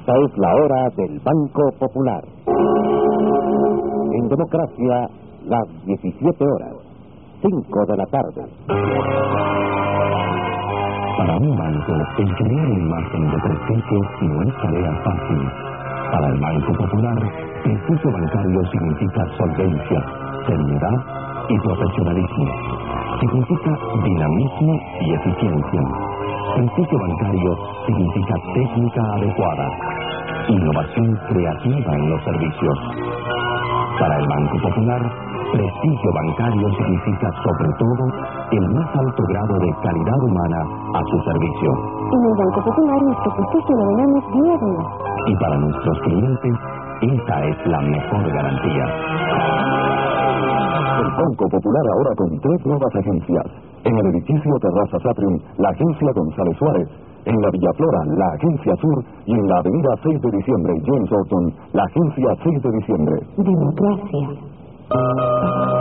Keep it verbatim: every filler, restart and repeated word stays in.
Esta es la hora del Banco Popular. En democracia, las diecisiete horas, cinco de la tarde. Para un banco, el crear imagen de prestigio no es tarea fácil. Para el Banco Popular, prestigio bancario significa solvencia, seriedad y profesionalismo. Significa dinamismo y eficiencia. Prestigio bancario significa técnica adecuada, innovación creativa en los servicios. Para el Banco Popular, prestigio bancario significa sobre todo el más alto grado de calidad humana a su servicio. En el Banco Popular nuestro prestigio lo ganamos día a día. Y para nuestros clientes, esa es la mejor garantía. El Banco Popular ahora con tres nuevas agencias. En el edificio Terraza Satrium, la agencia González Suárez. En la Villa Flora, la agencia Sur. Y en la avenida seis de diciembre, James Orton, la agencia seis de diciembre. Democracia.